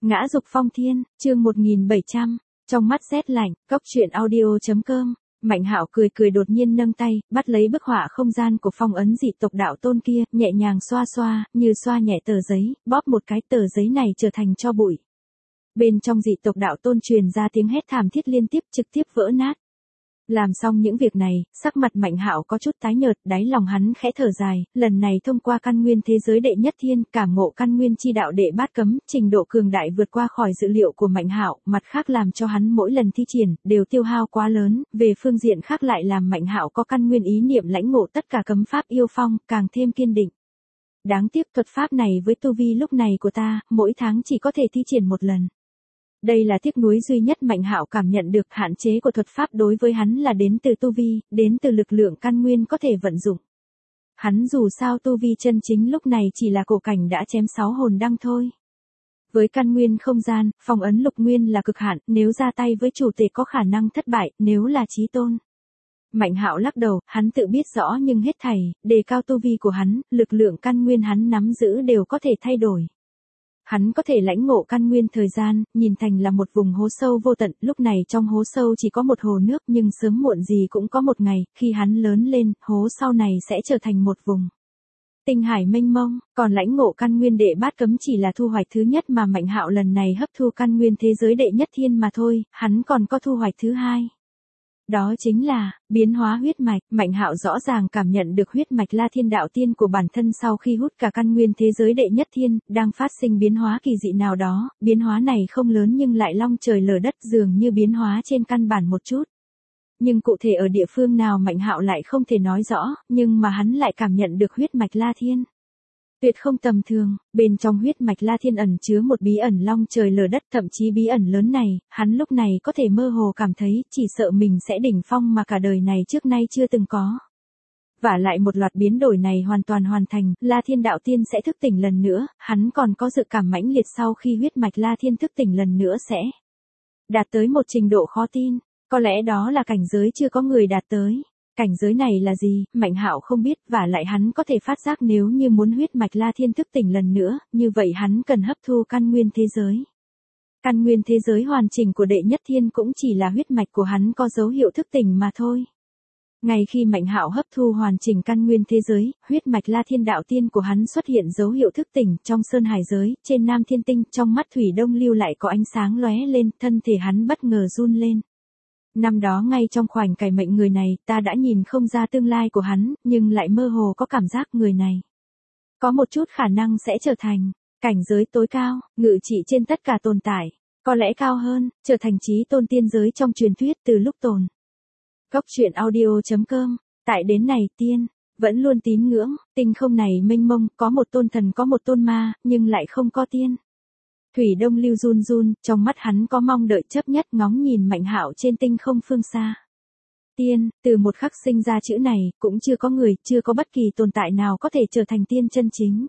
Ngã dục phong thiên, chương 1700, trong mắt rét lạnh, cốc truyện audio.com, Mạnh Hạo cười cười đột nhiên nâng tay, bắt lấy bức họa không gian của phong ấn dị tộc đạo tôn kia, nhẹ nhàng xoa xoa, như xoa nhẹ tờ giấy, bóp một cái tờ giấy này trở thành tro bụi. Bên trong dị tộc đạo tôn truyền ra tiếng hét thảm thiết liên tiếp trực tiếp vỡ nát. Làm xong những việc này, sắc mặt Mạnh Hạo có chút tái nhợt, đáy lòng hắn khẽ thở dài, lần này thông qua căn nguyên thế giới đệ nhất thiên, cảm ngộ căn nguyên chi đạo đệ bát cấm, trình độ cường đại vượt qua khỏi dự liệu của Mạnh Hạo, mặt khác làm cho hắn mỗi lần thi triển đều tiêu hao quá lớn, về phương diện khác lại làm Mạnh Hạo có căn nguyên ý niệm lãnh ngộ tất cả cấm pháp yêu phong, càng thêm kiên định. Đáng tiếc thuật pháp này với tu vi lúc này của ta, mỗi tháng chỉ có thể thi triển một lần. Đây là tiếc nuối duy nhất Mạnh Hạo cảm nhận được, hạn chế của thuật pháp đối với hắn là đến từ tu vi, đến từ lực lượng căn nguyên có thể vận dụng. Hắn dù sao tu vi chân chính lúc này chỉ là cổ cảnh đã chém 6 hồn đăng thôi. Với căn nguyên không gian, phong ấn lục nguyên là cực hạn, nếu ra tay với chủ tể có khả năng thất bại, nếu là chí tôn. Mạnh Hạo lắc đầu, hắn tự biết rõ nhưng hết thảy, đề cao tu vi của hắn, lực lượng căn nguyên hắn nắm giữ đều có thể thay đổi. Hắn có thể lãnh ngộ căn nguyên thời gian, nhìn thành là một vùng hố sâu vô tận, lúc này trong hố sâu chỉ có một hồ nước nhưng sớm muộn gì cũng có một ngày, khi hắn lớn lên, hố sau này sẽ trở thành một vùng tinh hải mênh mông, còn lãnh ngộ căn nguyên đệ bát cấm chỉ là thu hoạch thứ nhất mà Mạnh Hạo lần này hấp thu căn nguyên thế giới đệ nhất thiên mà thôi, hắn còn có thu hoạch thứ hai. Đó chính là, biến hóa huyết mạch, Mạnh Hạo rõ ràng cảm nhận được huyết mạch La Thiên đạo tiên của bản thân sau khi hút cả căn nguyên thế giới đệ nhất thiên, đang phát sinh biến hóa kỳ dị nào đó, biến hóa này không lớn nhưng lại long trời lở đất dường như biến hóa trên căn bản một chút. Nhưng cụ thể ở địa phương nào Mạnh Hạo lại không thể nói rõ, nhưng mà hắn lại cảm nhận được huyết mạch La Thiên. Tuyệt không tầm thường, bên trong huyết mạch La Thiên ẩn chứa một bí ẩn long trời lở đất, thậm chí bí ẩn lớn này, hắn lúc này có thể mơ hồ cảm thấy, chỉ sợ mình sẽ đỉnh phong mà cả đời này trước nay chưa từng có. Và lại một loạt biến đổi này hoàn toàn hoàn thành, La Thiên đạo tiên sẽ thức tỉnh lần nữa, hắn còn có dự cảm mãnh liệt sau khi huyết mạch La Thiên thức tỉnh lần nữa sẽ đạt tới một trình độ khó tin, có lẽ đó là cảnh giới chưa có người đạt tới. Cảnh giới này là gì, Mạnh Hạo không biết, và lại hắn có thể phát giác nếu như muốn huyết mạch La Thiên thức tỉnh lần nữa, như vậy hắn cần hấp thu căn nguyên thế giới. Căn nguyên thế giới hoàn chỉnh của đệ nhất thiên cũng chỉ là huyết mạch của hắn có dấu hiệu thức tỉnh mà thôi. Ngay khi Mạnh Hạo hấp thu hoàn chỉnh căn nguyên thế giới, huyết mạch La Thiên đạo tiên của hắn xuất hiện dấu hiệu thức tỉnh, trong sơn hải giới, trên Nam Thiên Tinh, trong mắt Thủy Đông Lưu lại có ánh sáng lóe lên, thân thể hắn bất ngờ run lên. Năm đó ngay trong khoảnh cải mệnh người này, ta đã nhìn không ra tương lai của hắn, nhưng lại mơ hồ có cảm giác người này có một chút khả năng sẽ trở thành cảnh giới tối cao, ngự trị trên tất cả tồn tại, có lẽ cao hơn, trở thành chí tôn tiên giới trong truyền thuyết từ lúc tồn. Cốc truyện audio.com, tại đến này tiên, vẫn luôn tín ngưỡng, tinh không này mênh mông, có một tôn thần có một tôn ma, nhưng lại không có tiên. Thủy Đông Lưu run run, trong mắt hắn có mong đợi chấp nhất ngóng nhìn Mạnh Hạo trên tinh không phương xa. Tiên, từ một khắc sinh ra chữ này, cũng chưa có người, chưa có bất kỳ tồn tại nào có thể trở thành tiên chân chính.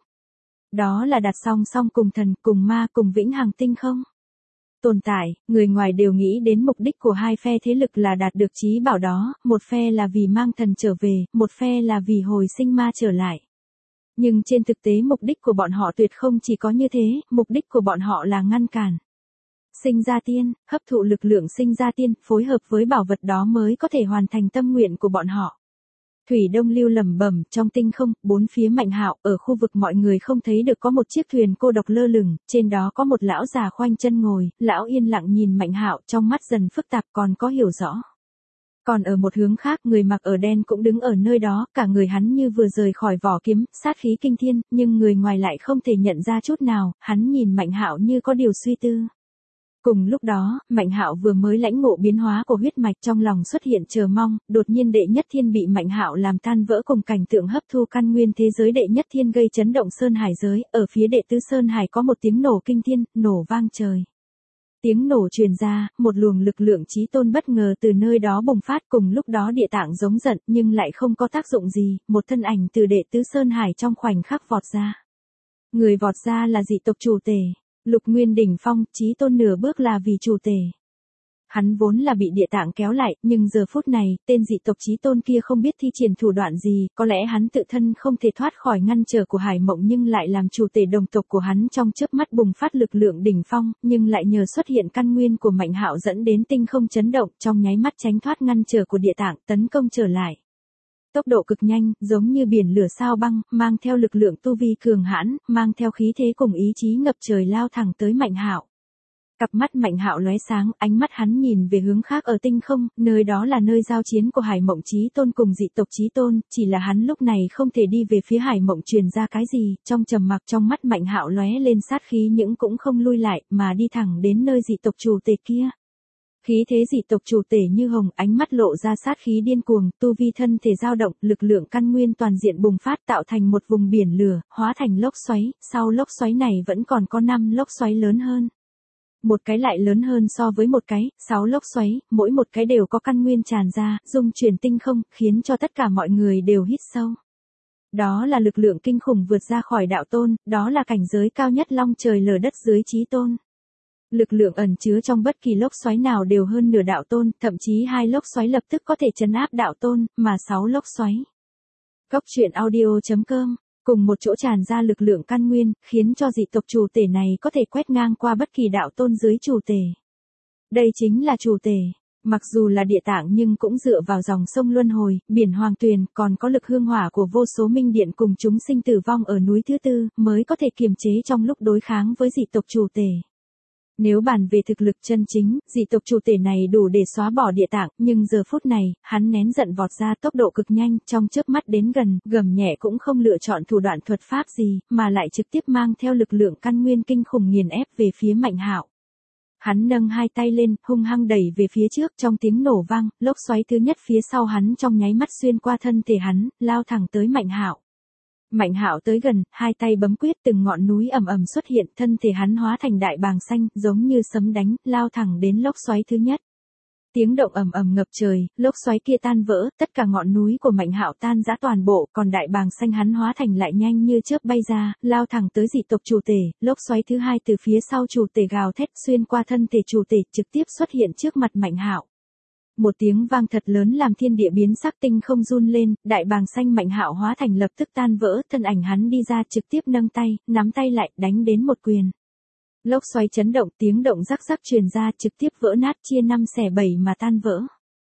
Đó là đặt song song cùng thần, cùng ma, cùng vĩnh hằng tinh không. Tồn tại, người ngoài đều nghĩ đến mục đích của hai phe thế lực là đạt được chí bảo đó, một phe là vì mang thần trở về, một phe là vì hồi sinh ma trở lại. Nhưng trên thực tế mục đích của bọn họ tuyệt không chỉ có như thế, mục đích của bọn họ là ngăn cản sinh ra tiên, hấp thụ lực lượng sinh ra tiên, phối hợp với bảo vật đó mới có thể hoàn thành tâm nguyện của bọn họ. Thủy Đông Lưu lẩm bẩm, trong tinh không, bốn phía Mạnh Hạo, ở khu vực mọi người không thấy được có một chiếc thuyền cô độc lơ lửng, trên đó có một lão già khoanh chân ngồi, lão yên lặng nhìn Mạnh Hạo, trong mắt dần phức tạp còn có hiểu rõ. Còn ở một hướng khác, người mặc ở đen cũng đứng ở nơi đó, cả người hắn như vừa rời khỏi vỏ kiếm, sát khí kinh thiên, nhưng người ngoài lại không thể nhận ra chút nào, hắn nhìn Mạnh Hạo như có điều suy tư. Cùng lúc đó, Mạnh Hạo vừa mới lãnh ngộ biến hóa của huyết mạch, trong lòng xuất hiện chờ mong, đột nhiên đệ nhất thiên bị Mạnh Hạo làm tan vỡ cùng cảnh tượng hấp thu căn nguyên thế giới đệ nhất thiên gây chấn động sơn hải giới, ở phía đệ tứ sơn hải có một tiếng nổ kinh thiên, nổ vang trời. Tiếng nổ truyền ra, một luồng lực lượng chí tôn bất ngờ từ nơi đó bùng phát, cùng lúc đó địa tạng giống giận nhưng lại không có tác dụng gì, một thân ảnh từ đệ tứ sơn hải trong khoảnh khắc vọt ra. Người vọt ra là dị tộc chủ tể, Lục Nguyên đỉnh phong, chí tôn nửa bước là vì chủ tể. Hắn vốn là bị địa tạng kéo lại, nhưng giờ phút này, tên dị tộc chí tôn kia không biết thi triển thủ đoạn gì, có lẽ hắn tự thân không thể thoát khỏi ngăn trở của Hải Mộng nhưng lại làm chủ tể đồng tộc của hắn trong chớp mắt bùng phát lực lượng đỉnh phong, nhưng lại nhờ xuất hiện căn nguyên của Mạnh Hạo dẫn đến tinh không chấn động, trong nháy mắt tránh thoát ngăn trở của địa tạng, tấn công trở lại. Tốc độ cực nhanh, giống như biển lửa sao băng, mang theo lực lượng tu vi cường hãn, mang theo khí thế cùng ý chí ngập trời lao thẳng tới Mạnh Hạo. Cặp mắt Mạnh Hạo lóe sáng, ánh mắt hắn nhìn về hướng khác ở tinh không, nơi đó là nơi giao chiến của Hải Mộng Chí Tôn cùng dị tộc Chí Tôn, chỉ là hắn lúc này không thể đi về phía Hải Mộng truyền ra cái gì, trong trầm mặc trong mắt Mạnh Hạo lóe lên sát khí nhưng cũng không lui lại, mà đi thẳng đến nơi dị tộc chủ tể kia. Khí thế dị tộc chủ tể như hồng, ánh mắt lộ ra sát khí điên cuồng, tu vi thân thể dao động, lực lượng căn nguyên toàn diện bùng phát tạo thành một vùng biển lửa, hóa thành lốc xoáy, sau lốc xoáy này vẫn còn có 5 lốc xoáy lớn hơn. Một cái lại lớn hơn so với một cái, 6 lốc xoáy, mỗi một cái đều có căn nguyên tràn ra, dung chuyển tinh không, khiến cho tất cả mọi người đều hít sâu. Đó là lực lượng kinh khủng vượt ra khỏi đạo tôn, đó là cảnh giới cao nhất long trời lở đất dưới Chí Tôn. Lực lượng ẩn chứa trong bất kỳ lốc xoáy nào đều hơn nửa đạo tôn, thậm chí 2 lốc xoáy lập tức có thể trấn áp đạo tôn, mà 6 lốc xoáy. Góc truyện audio.com, cùng một chỗ tràn ra lực lượng căn nguyên, khiến cho dị tộc chủ tể này có thể quét ngang qua bất kỳ đạo tôn dưới chủ tể. Đây chính là chủ tể. Mặc dù là địa tạng nhưng cũng dựa vào dòng sông luân hồi, biển hoàng tuyền, còn có lực hương hỏa của vô số minh điện cùng chúng sinh tử vong ở núi thứ tư, mới có thể kiềm chế trong lúc đối kháng với dị tộc chủ tể. Nếu bàn về thực lực chân chính, dị tộc chủ tể này đủ để xóa bỏ địa tạng, nhưng giờ phút này, hắn nén giận vọt ra tốc độ cực nhanh, trong chớp mắt đến gần, gầm nhẹ cũng không lựa chọn thủ đoạn thuật pháp gì, mà lại trực tiếp mang theo lực lượng căn nguyên kinh khủng nghiền ép về phía Mạnh Hạo. Hắn nâng hai tay lên, hung hăng đẩy về phía trước, trong tiếng nổ vang, lốc xoáy thứ nhất phía sau hắn trong nháy mắt xuyên qua thân thể hắn, lao thẳng tới Mạnh Hạo. Mạnh Hạo tới gần, hai tay bấm quyết, từng ngọn núi ầm ầm xuất hiện, thân thể hắn hóa thành đại bàng xanh, giống như sấm đánh, lao thẳng đến lốc xoáy thứ nhất. Tiếng động ầm ầm ngập trời, lốc xoáy kia tan vỡ, tất cả ngọn núi của Mạnh Hạo tan rã toàn bộ, còn đại bàng xanh hắn hóa thành lại nhanh như chớp bay ra, lao thẳng tới dị tộc chủ tể, lốc xoáy thứ hai từ phía sau chủ tể gào thét xuyên qua thân thể chủ tể, trực tiếp xuất hiện trước mặt Mạnh Hạo. Một tiếng vang thật lớn làm thiên địa biến sắc, tinh không run lên, đại bàng xanh Mạnh Hạo hóa thành lập tức tan vỡ, thân ảnh hắn đi ra trực tiếp nâng tay, nắm tay lại, đánh đến một quyền. Lốc xoáy chấn động, tiếng động rắc rắc truyền ra, trực tiếp vỡ nát chia 5 xẻ 7 mà tan vỡ.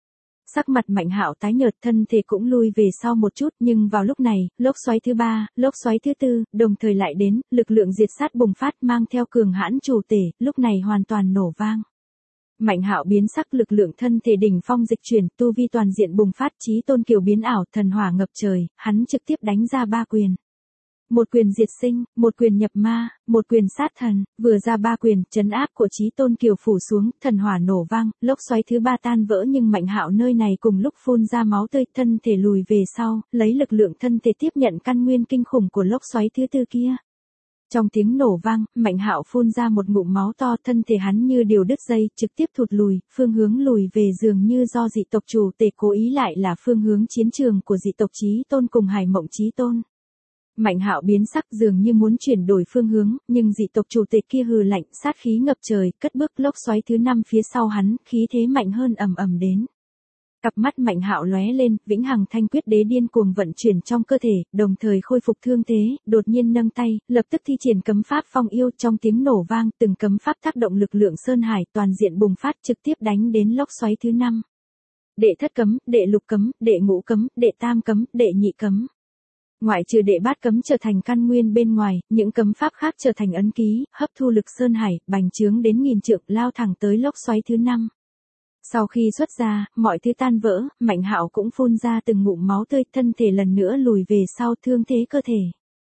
Sắc mặt Mạnh Hạo tái nhợt, thân thể cũng lui về sau một chút, nhưng vào lúc này, lốc xoáy thứ ba, lốc xoáy thứ tư, đồng thời lại đến, lực lượng diệt sát bùng phát mang theo cường hãn chủ tể, lúc này hoàn toàn nổ vang. Mạnh Hạo biến sắc, lực lượng thân thể đỉnh phong dịch chuyển, tu vi toàn diện bùng phát, Chí Tôn kiều biến ảo, thần hỏa ngập trời, hắn trực tiếp đánh ra 3 quyền. Một quyền diệt sinh, một quyền nhập ma, một quyền sát thần, vừa ra 3 quyền, trấn áp của Chí Tôn kiều phủ xuống, thần hỏa nổ vang, lốc xoáy thứ ba tan vỡ nhưng Mạnh Hạo nơi này cùng lúc phun ra máu tươi, thân thể lùi về sau, lấy lực lượng thân thể tiếp nhận căn nguyên kinh khủng của lốc xoáy thứ tư kia. Trong tiếng nổ vang, Mạnh Hạo phun ra một ngụm máu to, thân thể hắn như điều đứt dây, trực tiếp thụt lùi, phương hướng lùi về dường như do dị tộc chủ tể cố ý, lại là phương hướng chiến trường của dị tộc Chí Tôn cùng Hải Mộng Chí Tôn. Mạnh Hạo biến sắc, dường như muốn chuyển đổi phương hướng, nhưng dị tộc chủ tể kia hừ lạnh, sát khí ngập trời, cất bước, lốc xoáy thứ 5 phía sau hắn, khí thế mạnh hơn ầm ầm đến. Cặp mắt Mạnh Hạo lóe lên, vĩnh hằng thanh quyết đế điên cuồng vận chuyển trong cơ thể, đồng thời khôi phục thương thế, đột nhiên nâng tay, lập tức thi triển cấm pháp phong yêu, trong tiếng nổ vang, từng cấm pháp tác động lực lượng sơn hải, toàn diện bùng phát, trực tiếp đánh đến lốc xoáy thứ 5. Đệ thất cấm, đệ lục cấm, đệ ngũ cấm, đệ tam cấm, đệ nhị cấm. Ngoại trừ đệ bát cấm trở thành căn nguyên bên ngoài, những cấm pháp khác trở thành ấn ký, hấp thu lực sơn hải, bành trướng đến nghìn trượng, lao thẳng tới lốc xoáy thứ 5. Sau khi xuất ra, mọi thứ tan vỡ, Mạnh Hạo cũng phun ra từng ngụm máu tươi, thân thể lần nữa lùi về sau, thương thế cơ thể.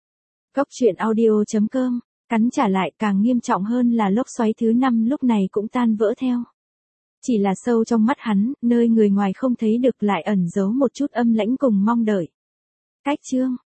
Góc truyện audio.com, cắn trả lại, càng nghiêm trọng hơn là lốc xoáy thứ 5 lúc này cũng tan vỡ theo. Chỉ là sâu trong mắt hắn, nơi người ngoài không thấy được lại ẩn giấu một chút âm lãnh cùng mong đợi. Cách chương